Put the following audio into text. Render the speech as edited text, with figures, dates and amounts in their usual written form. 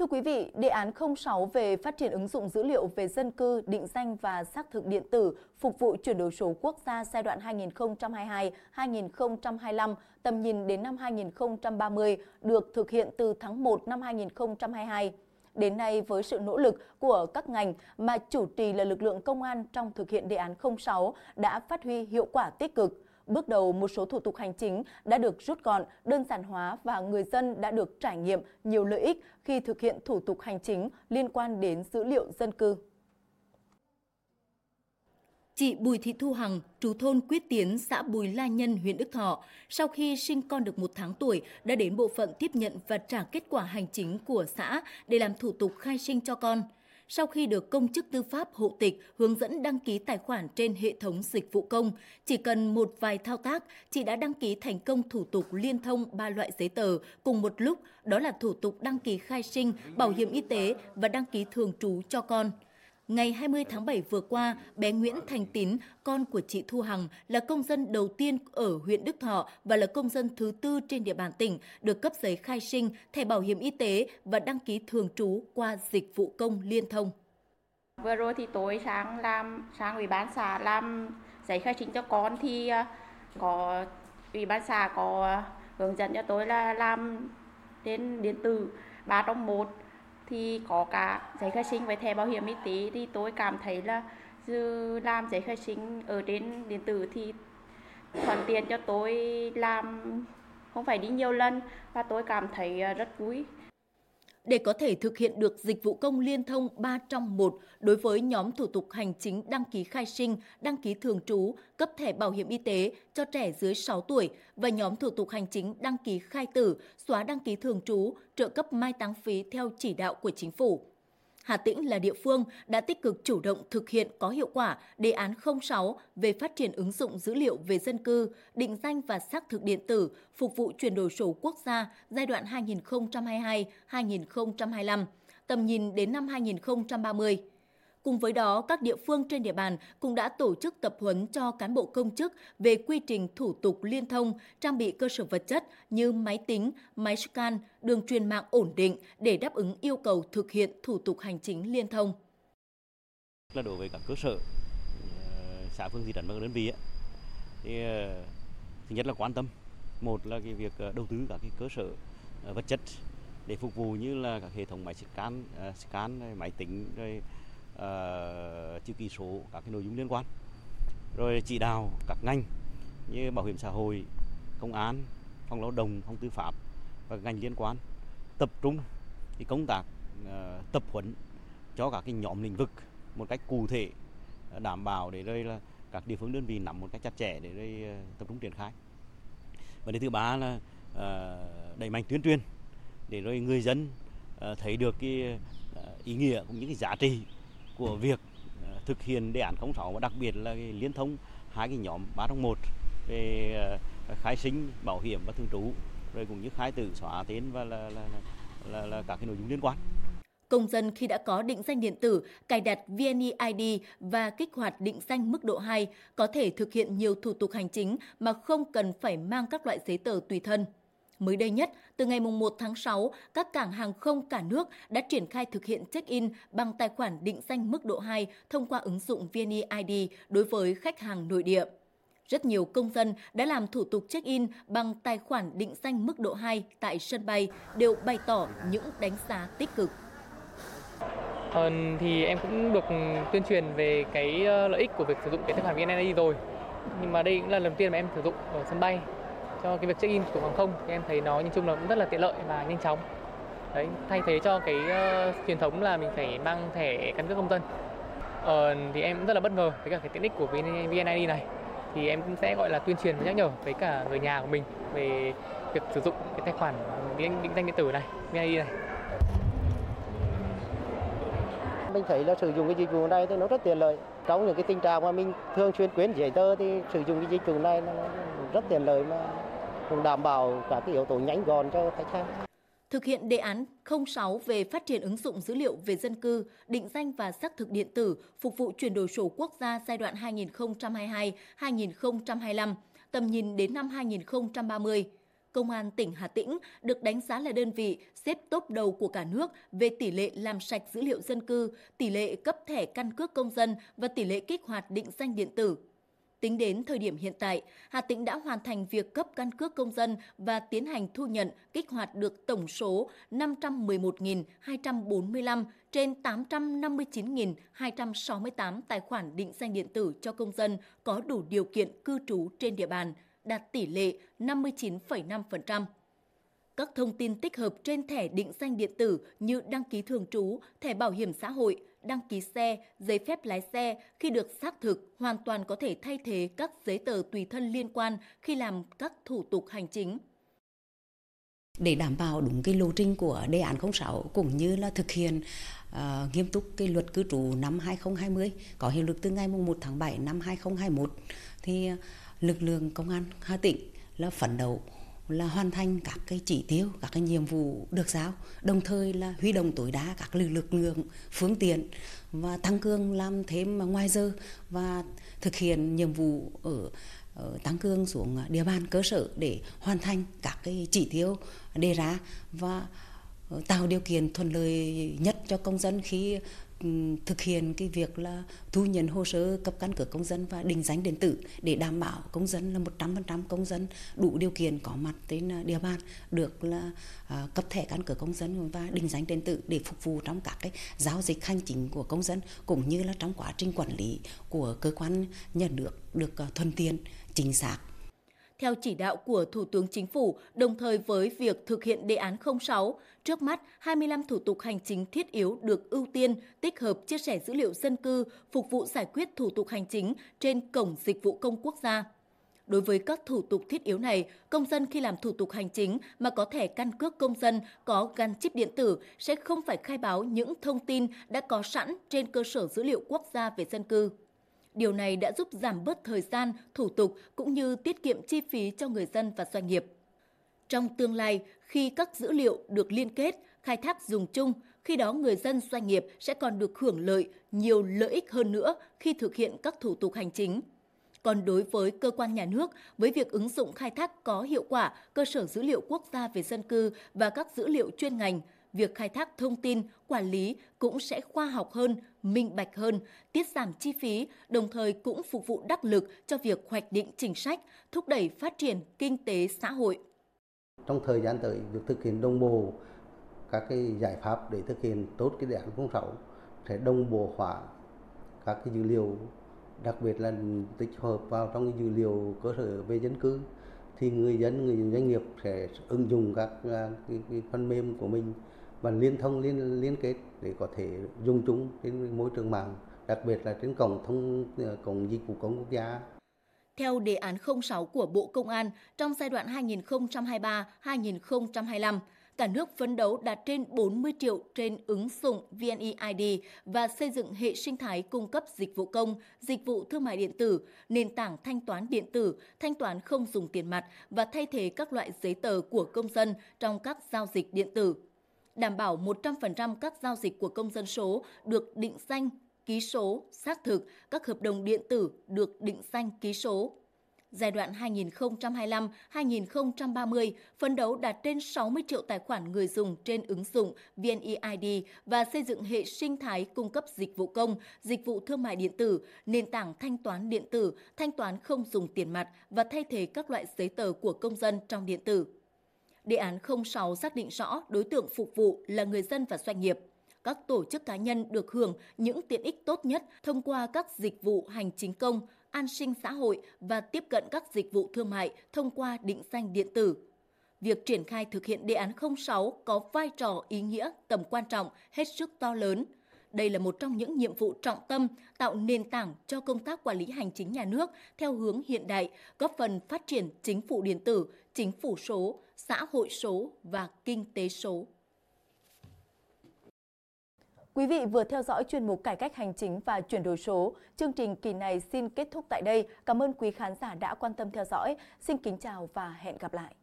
Thưa quý vị, đề án 06 về phát triển ứng dụng dữ liệu về dân cư, định danh và xác thực điện tử phục vụ chuyển đổi số quốc gia giai đoạn 2022-2025, tầm nhìn đến năm 2030 được thực hiện từ tháng 1 năm 2022. Đến nay, với sự nỗ lực của các ngành mà chủ trì là lực lượng công an trong thực hiện đề án 06 đã phát huy hiệu quả tích cực. Bước đầu, một số thủ tục hành chính đã được rút gọn, đơn giản hóa và người dân đã được trải nghiệm nhiều lợi ích khi thực hiện thủ tục hành chính liên quan đến dữ liệu dân cư. Chị Bùi Thị Thu Hằng, trú thôn Quyết Tiến, xã Bùi La Nhân, huyện Đức Thọ, sau khi sinh con được 1 tháng tuổi đã đến bộ phận tiếp nhận và trả kết quả hành chính của xã để làm thủ tục khai sinh cho con. Sau khi được công chức tư pháp hộ tịch hướng dẫn đăng ký tài khoản trên hệ thống dịch vụ công, chỉ cần một vài thao tác, chị đã đăng ký thành công thủ tục liên thông 3 loại giấy tờ cùng một lúc, đó là thủ tục đăng ký khai sinh, bảo hiểm y tế và đăng ký thường trú cho con. Ngày 20 tháng 7 vừa qua, bé Nguyễn Thành Tín, con của chị Thu Hằng, là công dân đầu tiên ở huyện Đức Thọ và là công dân thứ 4 trên địa bàn tỉnh, được cấp giấy khai sinh, thẻ bảo hiểm y tế và đăng ký thường trú qua dịch vụ công liên thông. Vừa rồi thì tôi sang ủy ban xã làm giấy khai sinh cho con thì có ủy ban xã có hướng dẫn cho tôi là làm đến điện tử 3 trong 1. Thì có cả giấy khai sinh với thẻ bảo hiểm y tế thì tôi cảm thấy là làm giấy khai sinh ở trên điện tử thì thuận tiện cho tôi làm không phải đi nhiều lần và tôi cảm thấy rất vui. Để có thể thực hiện được dịch vụ công liên thông 3 trong 1 đối với nhóm thủ tục hành chính đăng ký khai sinh, đăng ký thường trú, cấp thẻ bảo hiểm y tế cho trẻ dưới 6 tuổi và nhóm thủ tục hành chính đăng ký khai tử, xóa đăng ký thường trú, trợ cấp mai táng phí theo chỉ đạo của Chính phủ. Hà Tĩnh là địa phương đã tích cực chủ động thực hiện có hiệu quả đề án 06 về phát triển ứng dụng dữ liệu về dân cư, định danh và xác thực điện tử phục vụ chuyển đổi số quốc gia giai đoạn 2022-2025, tầm nhìn đến năm 2030. Cùng với đó, các địa phương trên địa bàn cũng đã tổ chức tập huấn cho cán bộ công chức về quy trình thủ tục liên thông, trang bị cơ sở vật chất như máy tính, máy scan, đường truyền mạng ổn định để đáp ứng yêu cầu thực hiện thủ tục hành chính liên thông. Đối với các cơ sở, xã phường thị trấn và đơn vị thì thứ nhất là quan tâm, một là cái việc đầu tư các cái cơ sở vật chất để phục vụ như là các hệ thống máy scan, máy tính rồi chữ ký số, các cái nội dung liên quan, rồi chỉ đạo các ngành như bảo hiểm xã hội, công an, phòng lao động, phòng tư pháp và ngành liên quan tập trung thì công tác tập huấn cho các cái nhóm lĩnh vực một cách cụ thể, đảm bảo để đây là các địa phương đơn vị nắm một cách chặt chẽ để đây tập trung triển khai. Vấn đề thứ ba là đẩy mạnh tuyên truyền để rồi người dân thấy được cái ý nghĩa cũng như cái giá trị của việc thực hiện đề án 06 và đặc biệt là cái liên thông hai cái nhóm 3 trong 1 về khai sinh, bảo hiểm và thường trú, rồi cũng như khai tử, xóa tên và là các cái nội dung liên quan. Công dân khi đã có định danh điện tử, cài đặt VNeID và kích hoạt định danh mức độ 2 có thể thực hiện nhiều thủ tục hành chính mà không cần phải mang các loại giấy tờ tùy thân. Mới đây nhất, từ ngày 1 tháng 6, các cảng hàng không cả nước đã triển khai thực hiện check-in bằng tài khoản định danh mức độ 2 thông qua ứng dụng VNeID đối với khách hàng nội địa. Rất nhiều công dân đã làm thủ tục check-in bằng tài khoản định danh mức độ 2 tại sân bay đều bày tỏ những đánh giá tích cực. Thì em cũng được tuyên truyền về cái lợi ích của việc sử dụng cái tài khoản VNeID rồi. Nhưng mà đây cũng là lần đầu tiên mà em sử dụng ở sân bay cho cái việc check-in của hàng không, thì em thấy nó nhìn chung là cũng rất là tiện lợi và nhanh chóng. Đấy, thay thế cho cái truyền thống là mình phải mang thẻ căn cước công dân. Thì em cũng rất là bất ngờ với cả cái tiện ích của VNeID này. Thì em cũng sẽ gọi là tuyên truyền và nhắc nhở với cả người nhà của mình về việc sử dụng cái tài khoản định danh điện tử này, VNeID này. Mình thấy là sử dụng cái dịch vụ này thì nó rất tiện lợi. Trong những cái tình trạng mà mình thường xuyên quên giấy tờ thì sử dụng cái dịch vụ này nó rất tiện lợi mà cũng đảm bảo cả cái yếu tố nhanh gọn cho khách hàng. Thực hiện đề án 06 về phát triển ứng dụng dữ liệu về dân cư, định danh và xác thực điện tử phục vụ chuyển đổi số quốc gia giai đoạn 2022-2025, tầm nhìn đến năm 2030. Công an tỉnh Hà Tĩnh được đánh giá là đơn vị xếp top đầu của cả nước về tỷ lệ làm sạch dữ liệu dân cư, tỷ lệ cấp thẻ căn cước công dân và tỷ lệ kích hoạt định danh điện tử. Tính đến thời điểm hiện tại, Hà Tĩnh đã hoàn thành việc cấp căn cước công dân và tiến hành thu nhận, kích hoạt được tổng số 511.245 trên 859.268 tài khoản định danh điện tử cho công dân có đủ điều kiện cư trú trên địa bàn, đạt tỷ lệ 59,5%. Các thông tin tích hợp trên thẻ định danh điện tử như đăng ký thường trú, thẻ bảo hiểm xã hội, đăng ký xe, giấy phép lái xe khi được xác thực hoàn toàn có thể thay thế các giấy tờ tùy thân liên quan khi làm các thủ tục hành chính. Để đảm bảo đúng cái lộ trình của đề án 06 cũng như là thực hiện nghiêm túc cái luật cư trú năm 2020 có hiệu lực từ ngày 1 tháng 7 năm 2021 thì lực lượng công an Hà Tĩnh là phấn đấu là hoàn thành các cái chỉ tiêu, các cái nhiệm vụ được giao, đồng thời là huy động tối đa các lực lượng, phương tiện và tăng cường làm thêm ngoài giờ và thực hiện nhiệm vụ ở tăng cường xuống địa bàn cơ sở để hoàn thành các cái chỉ tiêu đề ra và tạo điều kiện thuận lợi nhất cho công dân khi thực hiện cái việc là thu nhận hồ sơ cấp căn cước công dân và định danh điện tử để đảm bảo công dân là 100% công dân đủ điều kiện có mặt trên địa bàn được là cấp thẻ căn cước công dân và định danh điện tử để phục vụ trong các cái giao dịch hành chính của công dân cũng như là trong quá trình quản lý của cơ quan nhà nước được thuận tiện, chính xác. Theo chỉ đạo của Thủ tướng Chính phủ, đồng thời với việc thực hiện đề án 06, trước mắt 25 thủ tục hành chính thiết yếu được ưu tiên tích hợp chia sẻ dữ liệu dân cư, phục vụ giải quyết thủ tục hành chính trên Cổng Dịch vụ Công Quốc gia. Đối với các thủ tục thiết yếu này, công dân khi làm thủ tục hành chính mà có thẻ căn cước công dân có gắn chip điện tử sẽ không phải khai báo những thông tin đã có sẵn trên cơ sở dữ liệu quốc gia về dân cư. Điều này đã giúp giảm bớt thời gian, thủ tục cũng như tiết kiệm chi phí cho người dân và doanh nghiệp. Trong tương lai, khi các dữ liệu được liên kết, khai thác dùng chung, khi đó người dân doanh nghiệp sẽ còn được hưởng lợi nhiều lợi ích hơn nữa khi thực hiện các thủ tục hành chính. Còn đối với cơ quan nhà nước, với việc ứng dụng khai thác có hiệu quả cơ sở dữ liệu quốc gia về dân cư và các dữ liệu chuyên ngành, việc khai thác thông tin, quản lý cũng sẽ khoa học hơn, minh bạch hơn, tiết giảm chi phí, đồng thời cũng phục vụ đắc lực cho việc hoạch định chính sách, thúc đẩy phát triển kinh tế xã hội. Trong thời gian tới, việc thực hiện đồng bộ các cái giải pháp để thực hiện tốt cái đề án 06 sẽ đồng bộ hóa các cái dữ liệu, đặc biệt là tích hợp vào trong cái dữ liệu cơ sở về dân cư thì người dân doanh nghiệp sẽ ứng dụng các cái phần mềm của mình và liên kết để có thể dùng chúng trên môi trường mạng, đặc biệt là trên cổng dịch vụ công quốc gia. Theo đề án 06 của Bộ Công an, trong giai đoạn 2023-2025, cả nước phấn đấu đạt trên 40 triệu trên ứng dụng VNeID và xây dựng hệ sinh thái cung cấp dịch vụ công, dịch vụ thương mại điện tử, nền tảng thanh toán điện tử, thanh toán không dùng tiền mặt và thay thế các loại giấy tờ của công dân trong các giao dịch điện tử. Đảm bảo 100% các giao dịch của công dân số được định danh, ký số, xác thực, các hợp đồng điện tử được định danh ký số. Giai đoạn 2025-2030, phấn đấu đạt trên 60 triệu tài khoản người dùng trên ứng dụng VNeID và xây dựng hệ sinh thái cung cấp dịch vụ công, dịch vụ thương mại điện tử, nền tảng thanh toán điện tử, thanh toán không dùng tiền mặt và thay thế các loại giấy tờ của công dân trong điện tử. Đề án 06 xác định rõ đối tượng phục vụ là người dân và doanh nghiệp. Các tổ chức cá nhân được hưởng những tiện ích tốt nhất thông qua các dịch vụ hành chính công, an sinh xã hội và tiếp cận các dịch vụ thương mại thông qua định danh điện tử. Việc triển khai thực hiện đề án 06 có vai trò ý nghĩa, tầm quan trọng hết sức to lớn. Đây là một trong những nhiệm vụ trọng tâm tạo nền tảng cho công tác quản lý hành chính nhà nước theo hướng hiện đại, góp phần phát triển chính phủ điện tử, chính phủ số, xã hội số và kinh tế số. Quý vị vừa theo dõi chuyên mục Cải cách hành chính và chuyển đổi số. Chương trình kỳ này xin kết thúc tại đây. Cảm ơn quý khán giả đã quan tâm theo dõi. Xin kính chào và hẹn gặp lại.